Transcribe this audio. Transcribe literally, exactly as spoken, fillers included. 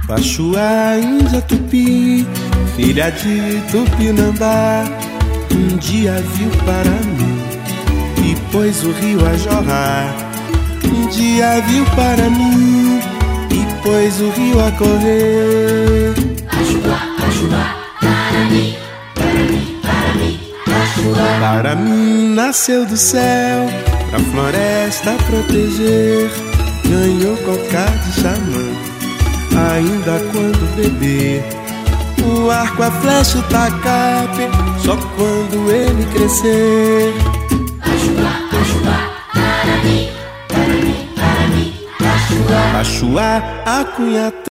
Paxuá, índia tupi, filha de Tupinambá, um dia viu Paraná e pôs o rio a jorrar. Um dia viu para mim e pôs o rio a correr. Paxuá, Paxuá, para mim, para mim, para mim, Paxuá. Para mim nasceu do céu, pra floresta proteger. Ganhou cocar de xamã, ainda quando bebê. O arco, a flecha, o tacape, só quando ele crescer. Paxuá, Paxuá, para mim, para mim, para mim, Paxuá. Paxuá, a cunha